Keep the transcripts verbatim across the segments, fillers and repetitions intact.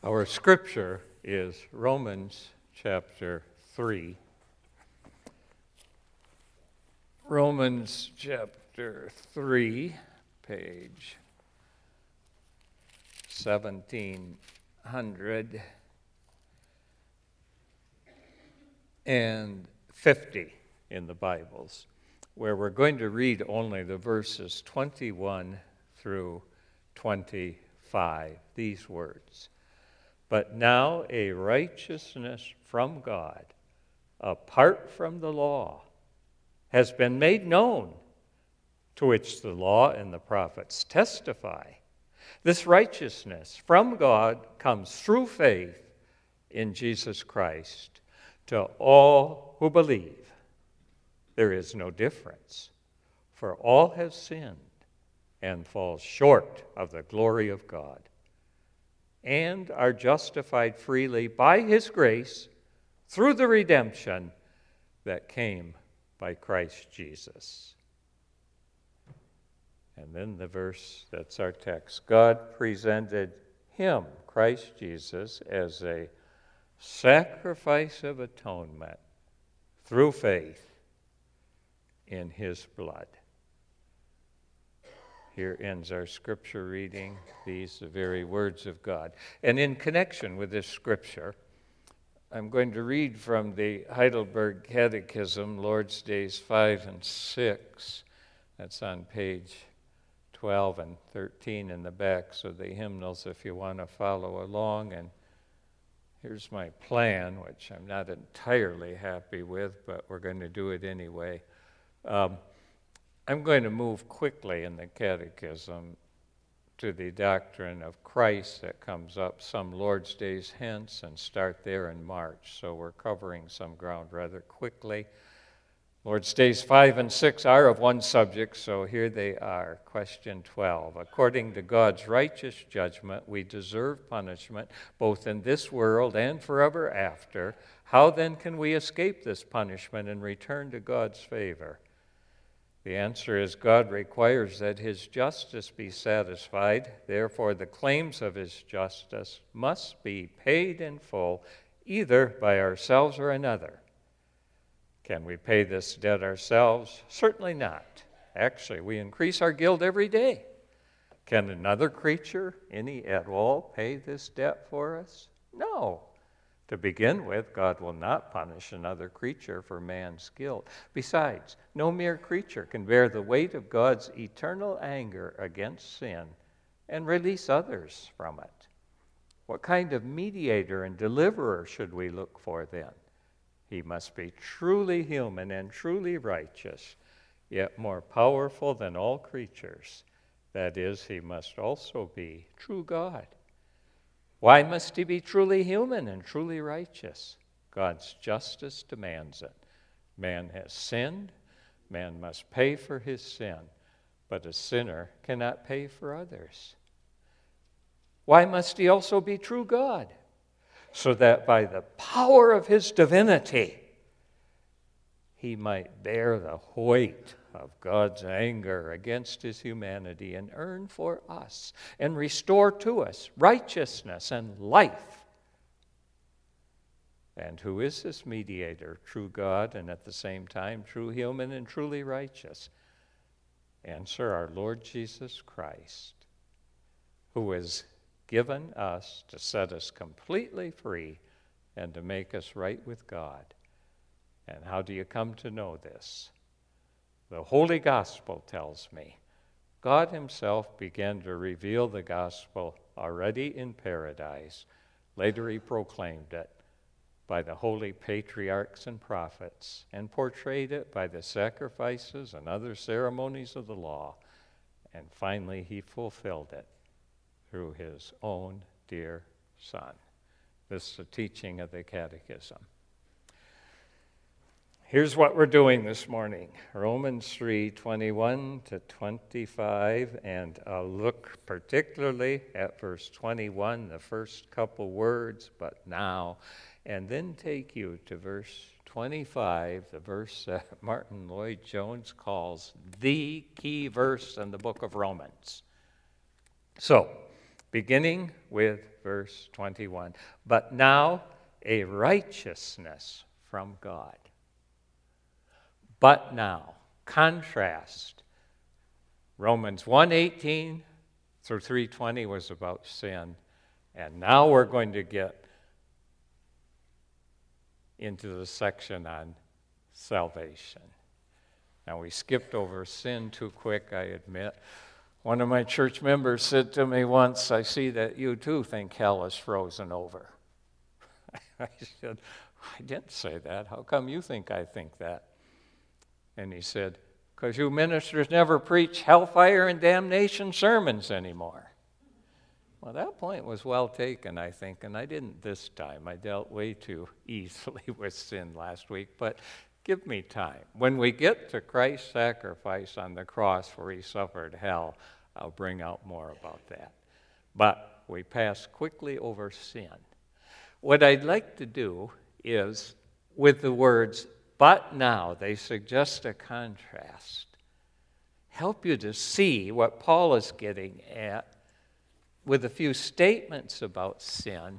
Our scripture is Romans chapter three. Romans chapter three, page seventeen hundred fifty in the Bibles, where we're going to read only the verses twenty-one through twenty-five, these words. But now a righteousness from God, apart from the law, has been made known, to which the law and the prophets testify. This righteousness from God comes through faith in Jesus Christ to all who believe. There is no difference, for all have sinned and fall short of the glory of God, and are justified freely by his grace through the redemption that came by Christ Jesus. And then the verse that's our text. God presented him, Christ Jesus, as a sacrifice of atonement through faith in his blood. Here ends our scripture reading, these the very words of God. And in connection with this scripture, I'm going to read from the Heidelberg Catechism, Lord's Days five and six. That's on page twelve and thirteen in the backs of the hymnals if you want to follow along. And here's my plan, which I'm not entirely happy with, but we're going to do it anyway. Um, I'm going to move quickly in the Catechism to the doctrine of Christ that comes up some Lord's Days hence and start there in March. So we're covering some ground rather quickly. Lord's Days five and six are of one subject, so here they are. Question twelve. According to God's righteous judgment, we deserve punishment both in this world and forever after. How then can we escape this punishment and return to God's favor? The answer is God requires that his justice be satisfied. Therefore, the claims of his justice must be paid in full, either by ourselves or another. Can we pay this debt ourselves? Certainly not. Actually, we increase our guilt every day. Can another creature, any at all, pay this debt for us? No. To begin with, God will not punish another creature for man's guilt. Besides, no mere creature can bear the weight of God's eternal anger against sin and release others from it. What kind of mediator and deliverer should we look for then? He must be truly human and truly righteous, yet more powerful than all creatures. That is, he must also be true God. Why must he be truly human and truly righteous? God's justice demands it. Man has sinned. Man must pay for his sin. But a sinner cannot pay for others. Why must he also be true God? So that by the power of his divinity, he might bear the weight of God's anger against his humanity and earn for us and restore to us righteousness and life. And who is this mediator, true God and at the same time true human and truly righteous? Answer, our Lord Jesus Christ, who has given us to set us completely free and to make us right with God. And how do you come to know this? The Holy Gospel tells me. God himself began to reveal the gospel already in paradise. Later he proclaimed it by the holy patriarchs and prophets and portrayed it by the sacrifices and other ceremonies of the law. And finally he fulfilled it through his own dear Son. This is the teaching of the Catechism. Here's what we're doing this morning. Romans three, twenty-one to twenty-five, and I'll look particularly at verse twenty-one, the first couple words, but now, and then take you to verse twenty-five, the verse that Martin Lloyd-Jones calls the key verse in the book of Romans. So, beginning with verse twenty-one. But now a righteousness from God. But now, contrast. Romans one eighteen through three twenty was about sin, and now we're going to get into the section on salvation. Now, we skipped over sin too quick, I admit. One of my church members said to me once, I see that you too think hell is frozen over. I said, I didn't say that. How come you think I think that? And he said, because you ministers never preach hellfire and damnation sermons anymore. Well, that point was well taken, I think, and I didn't this time. I dealt way too easily with sin last week, but give me time. When we get to Christ's sacrifice on the cross where he suffered hell, I'll bring out more about that. But we pass quickly over sin. What I'd like to do is, with the words, but now, they suggest a contrast, help you to see what Paul is getting at with a few statements about sin,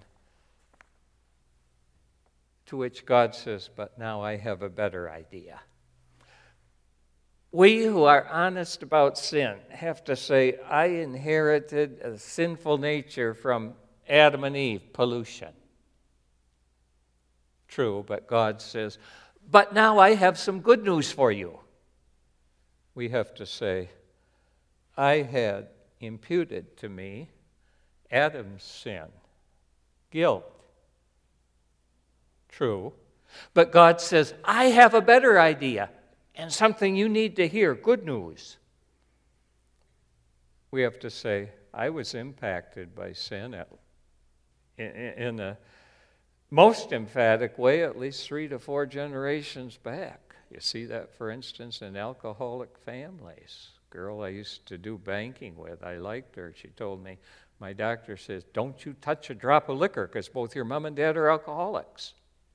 to which God says, but now I have a better idea. We who are honest about sin have to say, I inherited a sinful nature from Adam and Eve, pollution. True, but God says, but now I have some good news for you. We have to say, I had imputed to me Adam's sin, guilt. True. But God says, I have a better idea and something you need to hear, good news. We have to say, I was impacted by sin at, in, in a most emphatic way, at least three to four generations back. You see that, for instance, in alcoholic families. Girl I used to do banking with, I liked her. She told me, my doctor says, don't you touch a drop of liquor because both your mom and dad are alcoholics.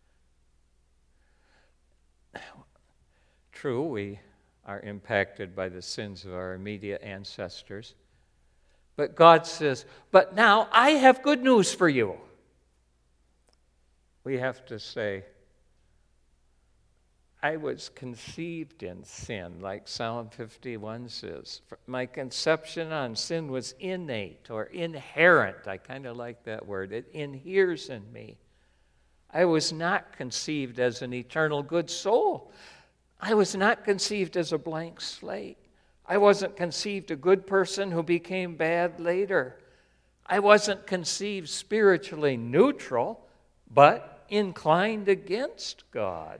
True, we are impacted by the sins of our immediate ancestors. But God says, but now I have good news for you. We have to say, I was conceived in sin, like Psalm fifty-one says. My conception on sin was innate or inherent. I kind of like that word. It inheres in me. I was not conceived as an eternal good soul. I was not conceived as a blank slate. I wasn't conceived a good person who became bad later. I wasn't conceived spiritually neutral, but inclined against God.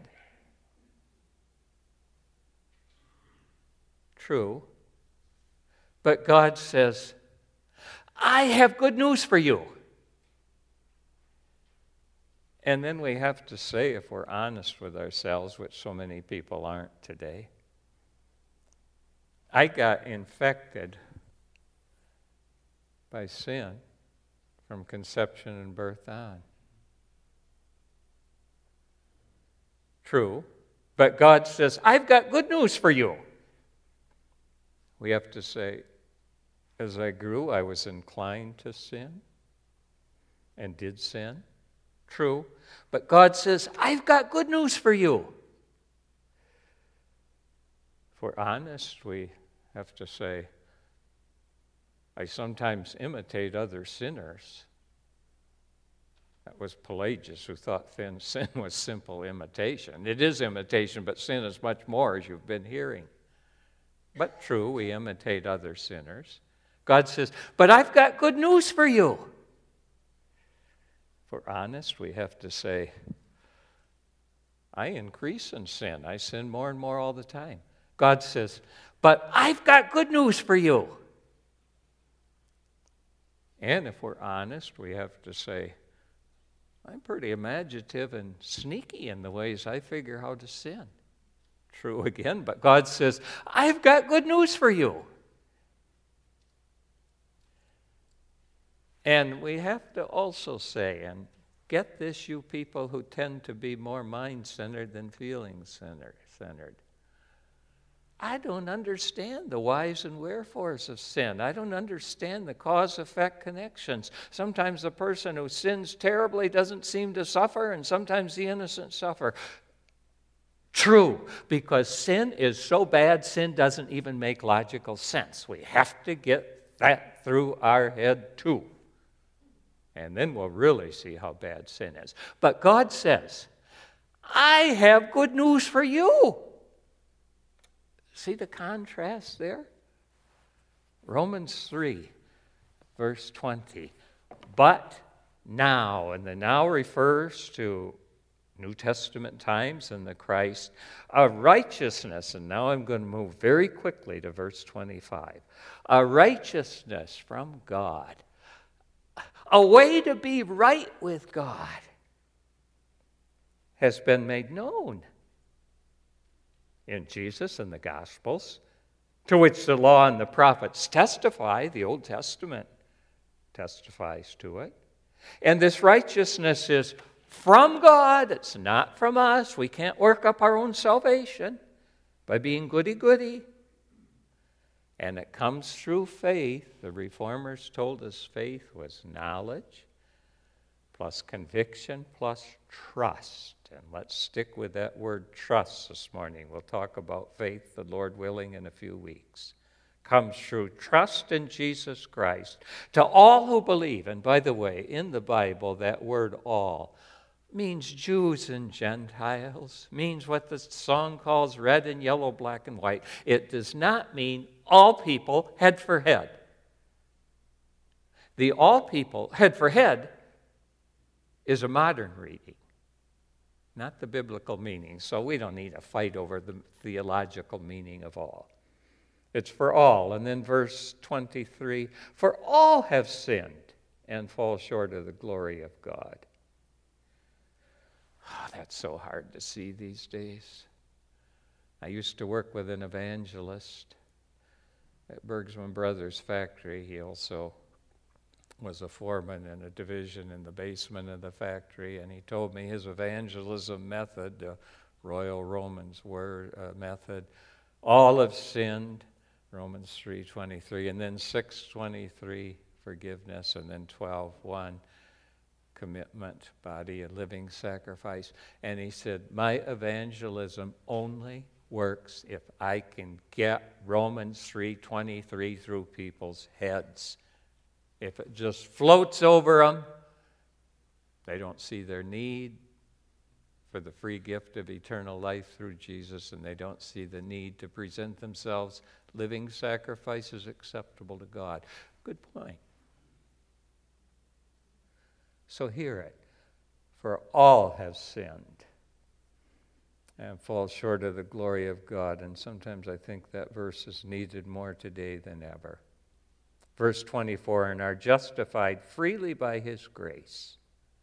True. But God says, I have good news for you. And then we have to say, if we're honest with ourselves, which so many people aren't today, I got infected by sin from conception and birth on. True. But God says, I've got good news for you. We have to say, as I grew, I was inclined to sin and did sin. True. But God says, I've got good news for you. If we're honest, we have to say, I sometimes imitate other sinners. That was Pelagius, who thought sin was simple imitation. It is imitation, but sin is much more, as you've been hearing. But true, we imitate other sinners. God says, but I've got good news for you. If we're honest, we have to say, I increase in sin. I sin more and more all the time. God says, but I've got good news for you. And if we're honest, we have to say, I'm pretty imaginative and sneaky in the ways I figure how to sin. True again, but God says, I've got good news for you. And we have to also say, and get this, you people who tend to be more mind-centered than feeling-centered, I don't understand the whys and wherefores of sin. I don't understand the cause-effect connections. Sometimes the person who sins terribly doesn't seem to suffer, and sometimes the innocent suffer. True, because sin is so bad, sin doesn't even make logical sense. We have to get that through our head too. And then we'll really see how bad sin is. But God says, I have good news for you. See the contrast there? Romans three, verse twenty. But now, and the now refers to New Testament times and the Christ, a righteousness, and now I'm going to move very quickly to verse twenty-five, a righteousness from God, a way to be right with God has been made known in Jesus and the Gospels, to which the law and the prophets testify. The Old Testament testifies to it. And this righteousness is from God. It's not from us. We can't work up our own salvation by being goody-goody. And it comes through faith. The Reformers told us faith was knowledge plus conviction plus trust. And let's stick with that word trust this morning. We'll talk about faith, the Lord willing, in a few weeks. Comes through trust in Jesus Christ to all who believe. And by the way, in the Bible, that word all means Jews and Gentiles, means what the song calls red and yellow, black and white. It does not mean all people head for head. The all people head for head is a modern reading, not the biblical meaning. So we don't need to fight over the theological meaning of all. It's for all. And then verse twenty-three, for all have sinned and fall short of the glory of God. Oh, that's so hard to see these days. I used to work with an evangelist at Bergsman Brothers factory. He also was a foreman in a division in the basement of the factory, and he told me his evangelism method, the Royal Romans word uh, method, all have sinned, Romans three twenty-three, and then six twenty-three, forgiveness, and then twelve one, commitment, body, a living sacrifice. And he said, my evangelism only works if I can get Romans three twenty-three through people's heads. If it just floats over them, they don't see their need for the free gift of eternal life through Jesus, and they don't see the need to present themselves living sacrifices acceptable to God. Good point. So hear it. For all have sinned and fall short of the glory of God. And sometimes I think that verse is needed more today than ever. Verse twenty-four, and are justified freely by his grace.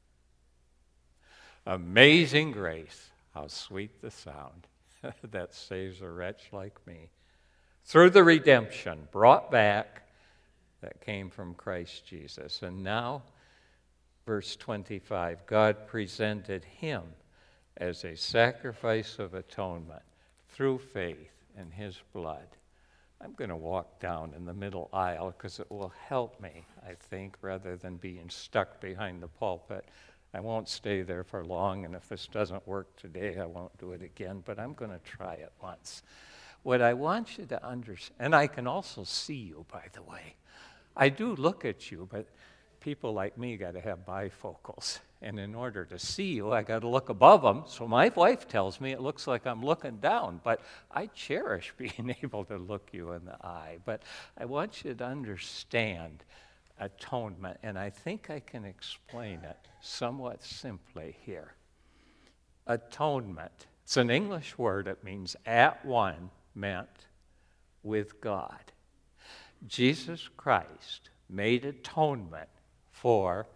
Amazing grace, how sweet the sound that saves a wretch like me. Through the redemption brought back that came from Christ Jesus. And now, verse twenty-five, God presented him as a sacrifice of atonement through faith in his blood. I'm going to walk down in the middle aisle because it will help me, I think, rather than being stuck behind the pulpit. I won't stay there for long, and if this doesn't work today, I won't do it again, but I'm going to try it once. What I want you to understand, and I can also see you, by the way. I do look at you, but people like me got to have bifocals. And in order to see you, I got to look above them. So my wife tells me it looks like I'm looking down. But I cherish being able to look you in the eye. But I want you to understand atonement. And I think I can explain it somewhat simply here. Atonement. It's an English word. It means at one, meant with God. Jesus Christ made atonement for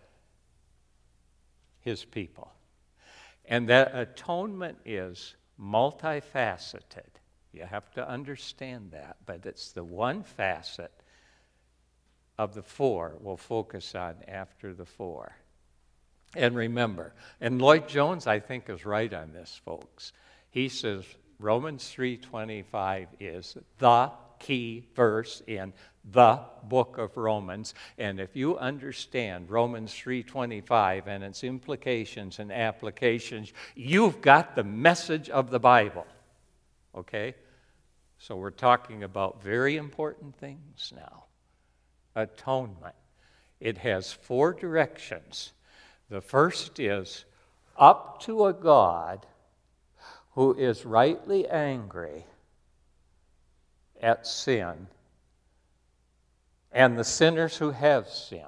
his people. And that atonement is multifaceted. You have to understand that, but it's the one facet of the four we'll focus on after the four. And remember, and Lloyd Jones, I think, is right on this, folks. He says Romans three twenty-five is the key verse in the book of Romans. And if you understand Romans three twenty-five and its implications and applications, you've got the message of the Bible. Okay? So we're talking about very important things now. Atonement. It has four directions. The first is up to a God who is rightly angry at sin and the sinners who have sinned.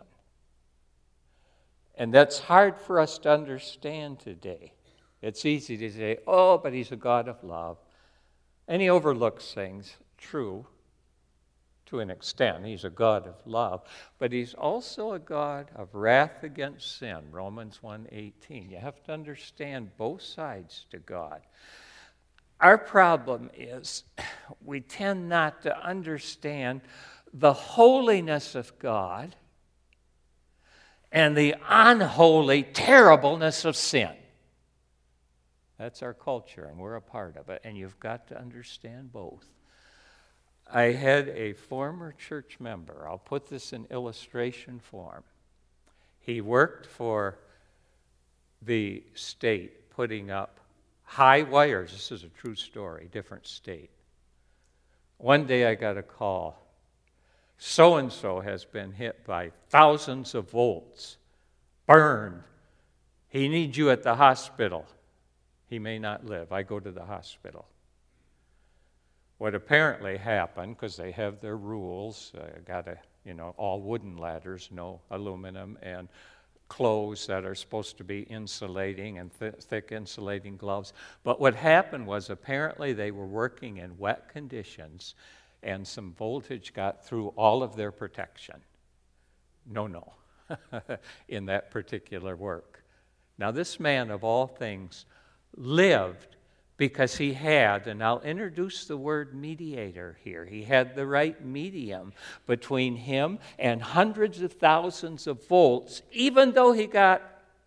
And that's hard for us to understand today. It's easy to say, oh, but he's a God of love. And he overlooks things. True, to an extent. He's a God of love. But he's also a God of wrath against sin, Romans one eighteen. You have to understand both sides to God. Our problem is we tend not to understand the holiness of God and the unholy terribleness of sin. That's our culture, and we're a part of it, and you've got to understand both. I had a former church member, I'll put this in illustration form. He worked for the state putting up high wires. This is a true story, different state. One day I got a call. So-and-so has been hit by thousands of volts, burned. He needs you at the hospital. He may not live. I go to the hospital. What apparently happened, because they have their rules, uh, got to, you know, all wooden ladders, no aluminum, and clothes that are supposed to be insulating and th- thick insulating gloves. But what happened was apparently they were working in wet conditions and some voltage got through all of their protection. No, no, in that particular work. Now this man of all things lived because he had, and I'll introduce the word mediator here, he had the right medium between him and hundreds of thousands of volts, even though he got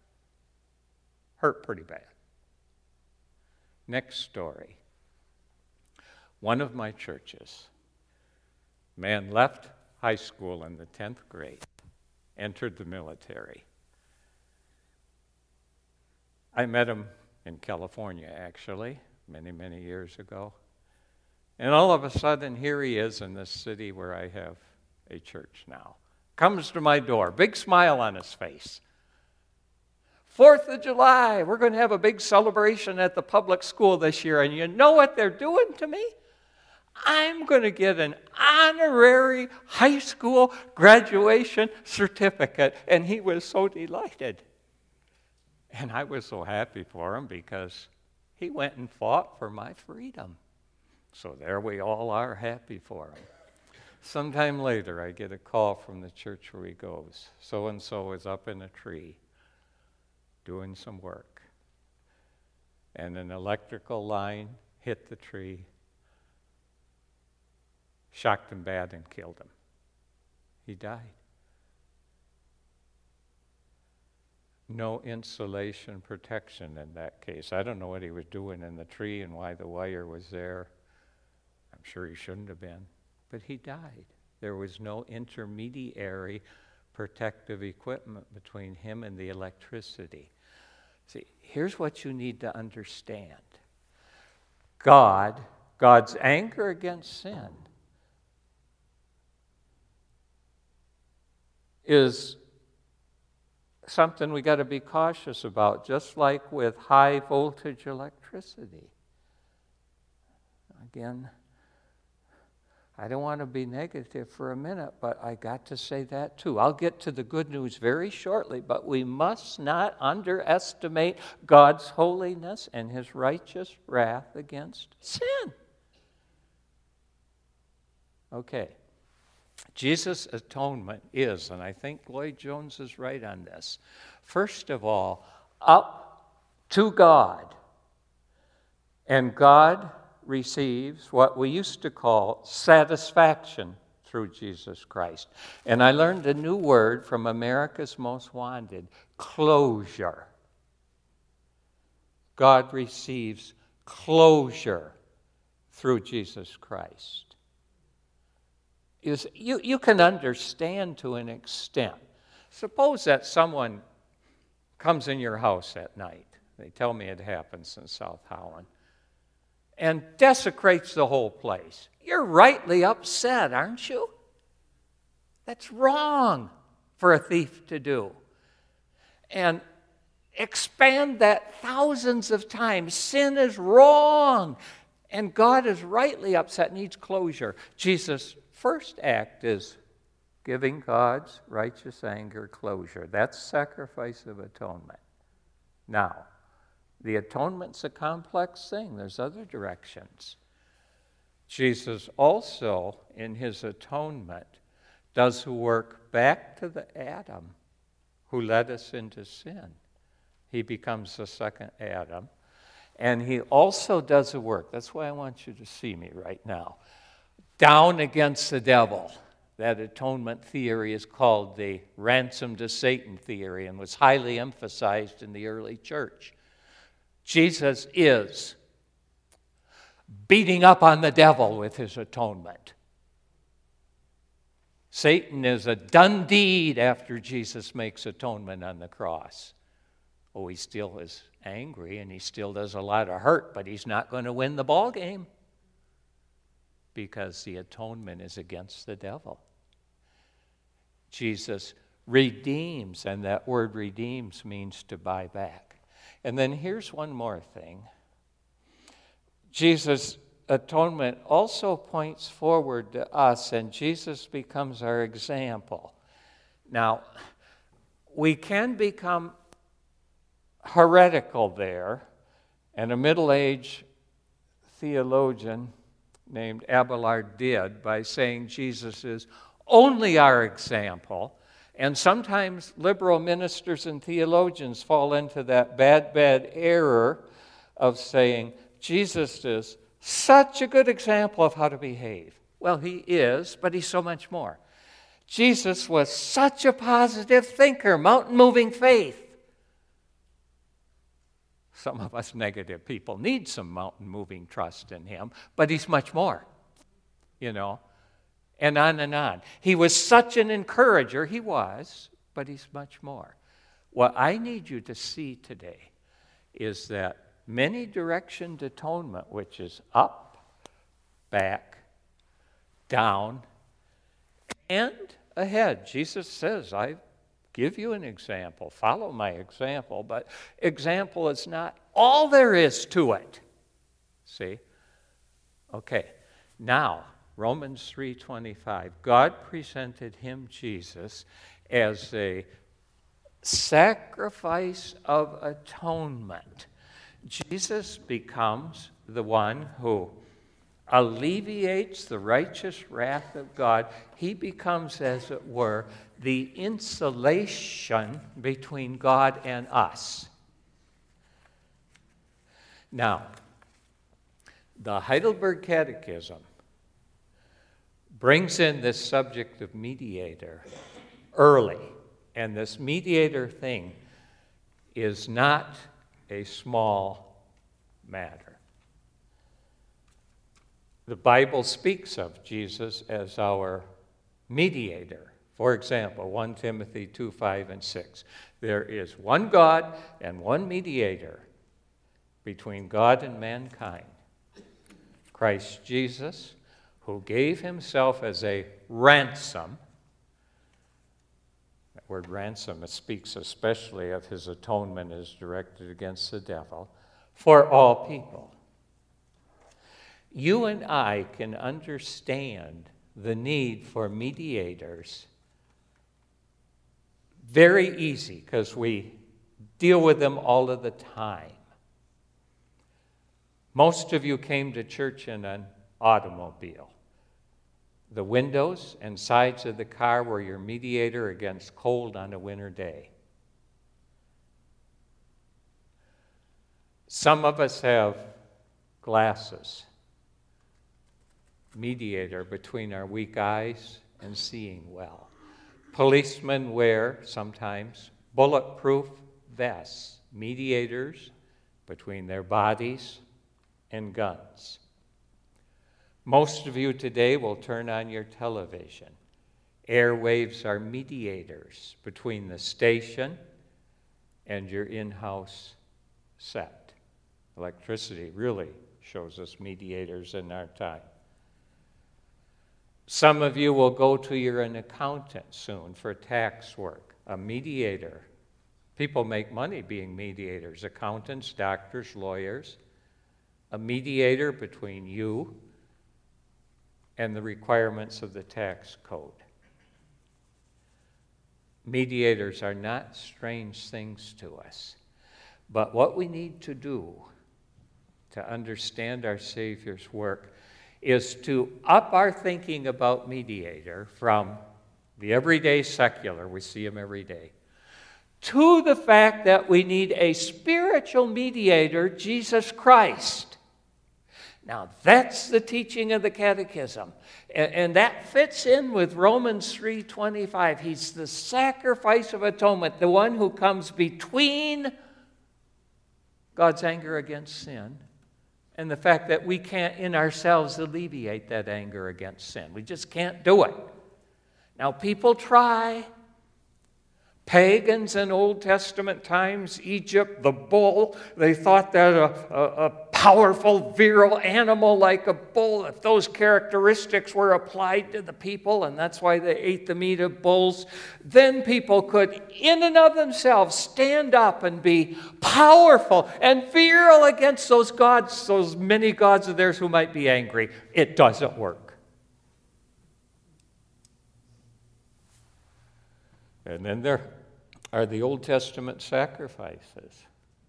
hurt pretty bad. Next story. One of my churches, man left high school in the tenth grade, entered the military. I met him in California, actually, many, many years ago. And all of a sudden, here he is in this city where I have a church now. Comes to my door, big smile on his face. Fourth of July, we're going to have a big celebration at the public school this year, and you know what they're doing to me? I'm going to get an honorary high school graduation certificate. And he was so delighted. And I was so happy for him because he went and fought for my freedom. So there we all are, happy for him. Sometime later, I get a call from the church where he goes. So-and-so is up in a tree doing some work. And an electrical line hit the tree, shocked him bad, and killed him. He died. No insulation protection in that case. I don't know what he was doing in the tree and why the wire was there. I'm sure he shouldn't have been. But he died. There was no intermediary protective equipment between him and the electricity. See, here's what you need to understand. God, God's anger against sin is something we got to be cautious about, just like with high voltage electricity. Again, I don't want to be negative for a minute, but I got to say that too. I'll get to the good news very shortly, but we must not underestimate God's holiness and his righteous wrath against sin. Okay. Jesus' atonement is, and I think Lloyd Jones is right on this, first of all, up to God. And God receives what we used to call satisfaction through Jesus Christ. And I learned a new word from America's Most Wanted, closure. God receives closure through Jesus Christ. You, you, you can understand to an extent. Suppose that someone comes in your house at night. They tell me it happens in South Holland. And desecrates the whole place. You're rightly upset, aren't you? That's wrong for a thief to do. And expand that thousands of times. Sin is wrong. And God is rightly upset, needs closure. Jesus' first act is giving God's righteous anger closure. That's sacrifice of atonement. Now, the atonement's a complex thing. There's other directions. Jesus also, in his atonement, does the work back to the Adam who led us into sin. He becomes the second Adam. And he also does the work. That's why I want you to see me right now. Down against the devil. That atonement theory is called the ransom to Satan theory and was highly emphasized in the early church. Jesus is beating up on the devil with his atonement. Satan is a done deed after Jesus makes atonement on the cross. Oh, he still is angry and he still does a lot of hurt, but he's not going to win the ball game because the atonement is against the devil. Jesus redeems, and that word redeems means to buy back. And then here's one more thing. Jesus' atonement also points forward to us, and Jesus becomes our example. Now, we can become heretical there, and a middle-aged theologian named Abelard did by saying Jesus is only our example. And sometimes liberal ministers and theologians fall into that bad, bad error of saying Jesus is such a good example of how to behave. Well, he is, but he's so much more. Jesus was such a positive thinker, mountain-moving faith. Some of us negative people need some mountain-moving trust in him, but he's much more, you know, and on and on. He was such an encourager, he was, but he's much more. What I need you to see today is that many-directioned atonement, which is up, back, down, and ahead. Jesus says, I give you an example. Follow my example. But example is not all there is to it. See? Okay. Now, Romans three twenty-five. God presented him, Jesus, as a sacrifice of atonement. Jesus becomes the one who alleviates the righteous wrath of God. He becomes, as it were, the insulation between God and us. Now, the Heidelberg Catechism brings in this subject of mediator early, and this mediator thing is not a small matter. The Bible speaks of Jesus as our mediator. For example, First Timothy two, five, and six. There is one God and one mediator between God and mankind, Christ Jesus, who gave himself as a ransom. That word ransom, it speaks especially of his atonement as directed against the devil, for all people. You and I can understand the need for mediators very easy because we deal with them all of the time. Most of you came to church in an automobile. The windows and sides of the car were your mediator against cold on a winter day. Some of us have glasses, mediator between our weak eyes and seeing well. Policemen wear, sometimes, bulletproof vests, mediators between their bodies and guns. Most of you today will turn on your television. Airwaves are mediators between the station and your in-house set. Electricity really shows us mediators in our time. Some of you will go to your an accountant soon for tax work, a mediator. People make money being mediators, accountants, doctors, lawyers. A mediator between you and the requirements of the tax code. Mediators are not strange things to us, but what we need to do to understand our Savior's work is to up our thinking about mediator from the everyday secular, we see him every day, to the fact that we need a spiritual mediator, Jesus Christ. Now, that's the teaching of the Catechism. And, and that fits in with Romans three twenty-five. He's the sacrifice of atonement, the one who comes between God's anger against sin and the fact that we can't in ourselves alleviate that anger against sin. We just can't do it. Now, people try. Pagans in Old Testament times, Egypt, the bull, they thought that a, a, a powerful, virile animal like a bull, if those characteristics were applied to the people, and that's why they ate the meat of bulls, then people could, in and of themselves, stand up and be powerful and virile against those gods, those many gods of theirs who might be angry. It doesn't work. And then there are the Old Testament sacrifices.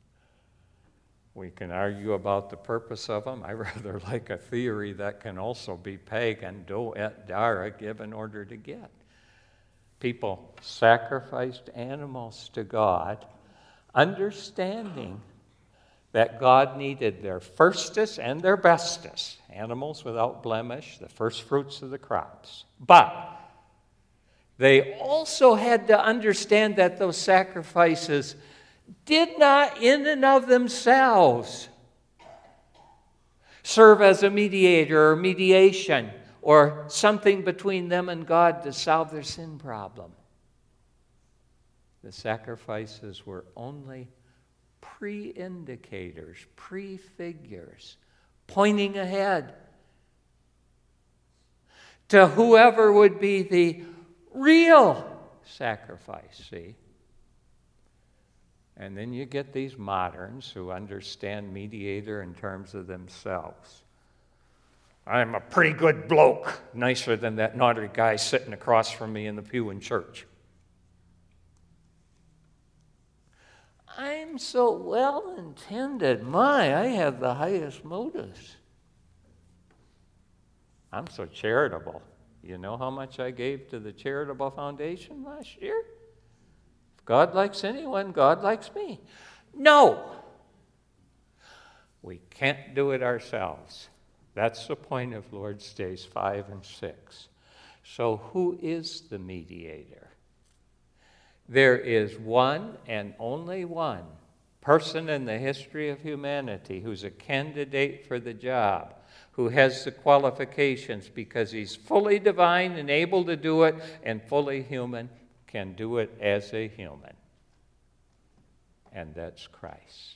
We can argue about the purpose of them. I rather like a theory that can also be pagan, do et dara, give in order to get. People sacrificed animals to God, understanding that God needed their firstest and their bestest, animals without blemish, the first fruits of the crops. But they also had to understand that those sacrifices did not in and of themselves serve as a mediator or mediation or something between them and God to solve their sin problem. The sacrifices were only pre-indicators, pre-figures, pointing ahead to whoever would be the real sacrifice, see? And then you get these moderns who understand mediator in terms of themselves. I'm a pretty good bloke, nicer than that naughty guy sitting across from me in the pew in church. I'm so well-intended. My, I have the highest motives. I'm so charitable. You know how much I gave to the Charitable Foundation last year? If God likes anyone, God likes me. No. We can't do it ourselves. That's the point of Lord's Days five and six. So who is the mediator? There is one and only one person in the history of humanity who's a candidate for the job, who has the qualifications because he's fully divine and able to do it, and fully human, can do it as a human. And that's Christ.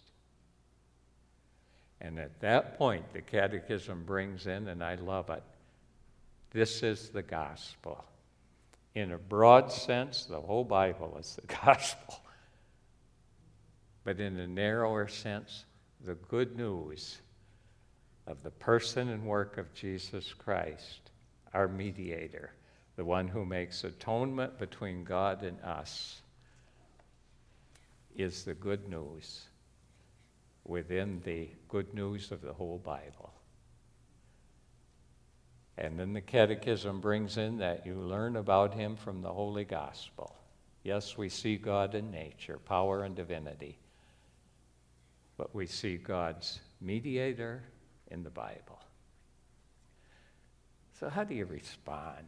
And at that point, the Catechism brings in, and I love it, this is the gospel. In a broad sense, the whole Bible is the gospel. But in a narrower sense, the good news of the person and work of Jesus Christ, our mediator, the one who makes atonement between God and us, is the good news within the good news of the whole Bible. And then the Catechism brings in that you learn about him from the Holy Gospel. Yes, we see God in nature, power and divinity, but we see God's mediator in the Bible. So how do you respond?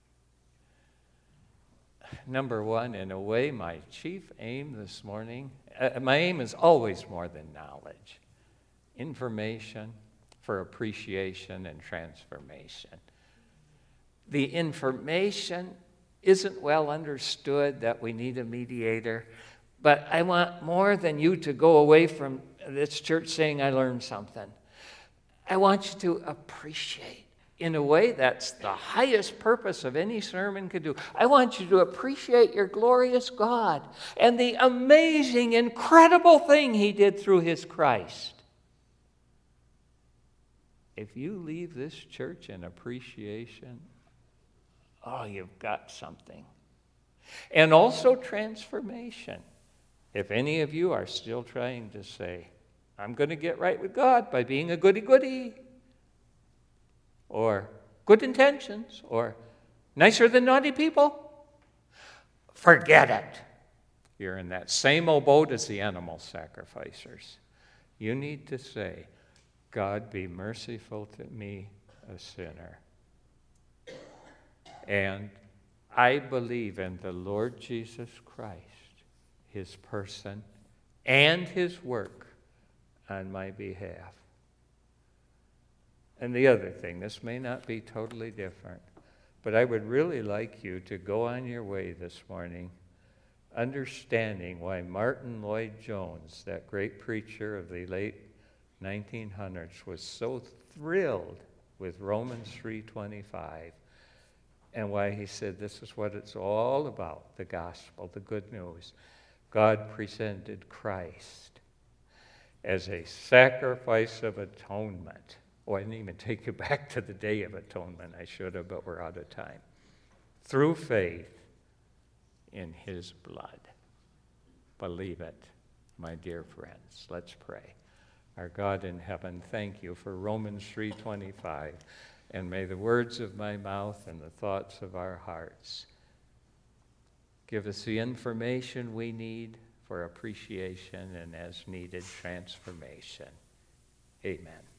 Number one, in a way, my chief aim this morning, uh, my aim is always more than knowledge. Information, for appreciation and transformation. The information isn't well understood that we need a mediator, but I want more than you to go away from this church saying, I learned something. I want you to appreciate. In a way, that's the highest purpose of any sermon could do. I want you to appreciate your glorious God and the amazing, incredible thing he did through his Christ. If you leave this church in appreciation, oh, you've got something. And also transformation. If any of you are still trying to say, I'm going to get right with God by being a goody-goody, or good intentions, or nicer than naughty people, forget it. You're in that same old boat as the animal sacrificers. You need to say, God, be merciful to me, a sinner. And I believe in the Lord Jesus Christ, his person, and his work on my behalf. And the other thing, this may not be totally different, but I would really like you to go on your way this morning understanding why Martin Lloyd-Jones, that great preacher of the late nineteen hundreds, was so thrilled with Romans three twenty-five, and why he said this is what it's all about, the gospel, the good news. God presented Christ as a sacrifice of atonement. Oh, I didn't even take you back to the Day of Atonement. I should have, but we're out of time. Through faith in his blood. Believe it, my dear friends. Let's pray. Our God in heaven, thank you for Romans three twenty-five, and may the words of my mouth and the thoughts of our hearts give us the information we need for appreciation and, as needed, transformation. Amen.